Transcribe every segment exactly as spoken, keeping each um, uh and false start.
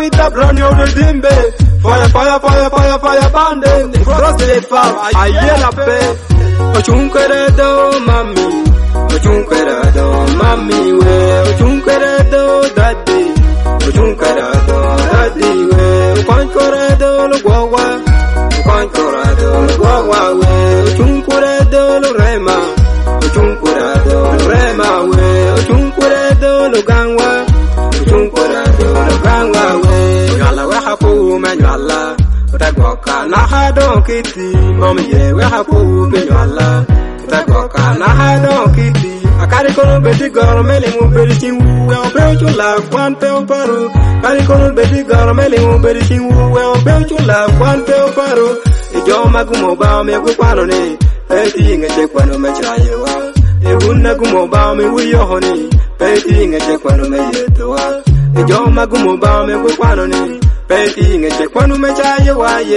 with the brand new dimbe. Fire, fire, fire, fire, fire, banding. Cross the farm, I yell up it. Ochunkeredo, mami. Ochunkeredo, mami, we. Ochunkeredo, daddy. Ochunkeredo, daddy, we. Ukankoredo, lugwawa. Ukankoredo, lugwawa, we. Ochunkeredo, lurema. Ochunkeredo, lurema, we. Ochunkeredo, lugangwa. Ochunkeredo, lugangwa, we. Nyala, we hapu, menyala. Utagoka na hadon kiti, mami ye we hapu menyala. Utagoka na hadon kiti, akari kono beti goro meli mu beti chingu, we obechu la kwan pe oparo. Akari kono beti goro meli mu beti chingu, we obechu la kwan pe oparo. Ijo magumo ba me gu kwano ni, peti ngete kwano me chayewa. Eguna gumo ba me wiyo honi, peti ngete kwano me yedowa. Ijo magumo ba me gu kwano ni. Peti ngete kwanu mechaye waye.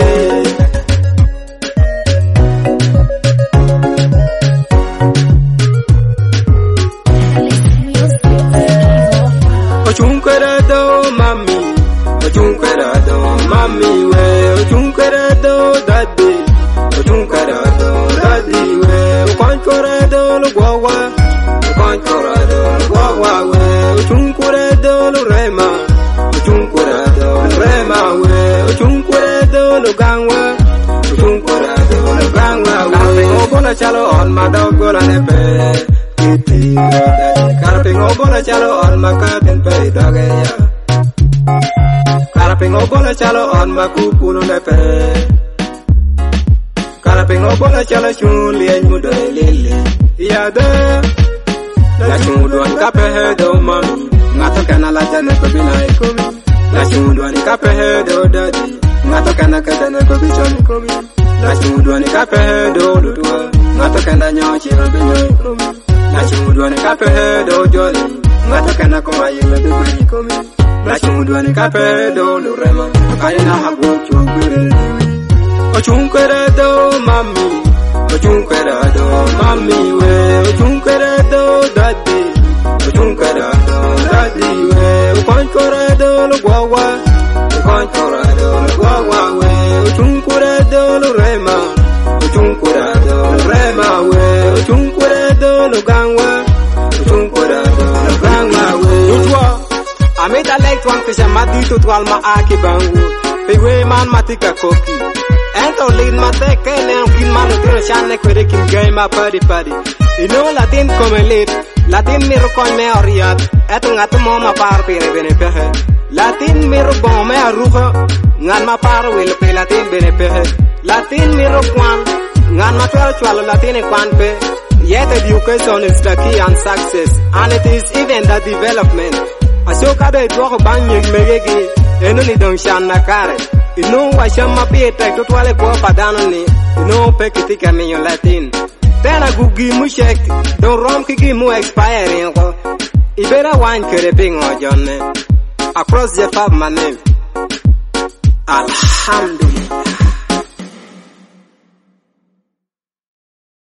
Ochunkeredo mami, ochunkeredo mami we, ochunkeredo daddy, ochunkeredo daddy we, ukwankoredo lugwawa, ukwankoredo lugwawa we, ochunkeredo lurema. Ochunkeredo lurema we, ochunkeredo lugangwa, ochunkeredo lugangwa we. Karping obola chalo on madogola nepe, kiti daddy. Karping obola chalo on makaten pe dageya. Karping obola chalo on makupulu nepe. Karping obola chalo chuli enyudo lele. Yada, la chudon kapehedo mami. Ngato kana la jana ko binai komi. La chudwani kapehedo daddy. Ngato kana kadana ko bichoni komi. La chudwani kapehedo lutwa. Ngato kana nyochi ro binyoi komi. La chudwani kapehedo joli. Ngato kana ko mayile bibani komi. La chudwani kapehedo lurema. Kaina habu chukure. Ochunkeredo mami. Ochunkeredo mami we. Ochunkeredo daddy. Ochunkeredo daddy we, ukwankoredo lugwawa, ukwankoredo lugwawa we, ochunkeredo lurema, ochunkeredo lurema we, ochunkeredo lugangwa, ochunkeredo lugangwa we. Tutwa, amita like twang kisha mati tutwal ma aki bangu, piwe man matika koki. Ento lead mateke ne kin man utiro chane kwere kim game ma padi padi. Ino latin come lead. Latin miro con me oriat, eto ngatu mo ma par pere bene pehe. Latin miro bon me aruha, ngan ma par wil pe Latin bene pehe. Latin miro kwan, ngan ma twelve chwalo Latin kwan pe. Yet education is the key and success, and it is even the development. Asoka be dwoko banyeg megegi, eno ni dong shan nakare. Ino wa shama pe tek to twale ko padano ni, ino pe kitika minyo Latin. Tena gugi mu shek, don rom kiki mu expire ko. Ibera wine kere bingo jonne. Across the fab my name. Alhamdulillah.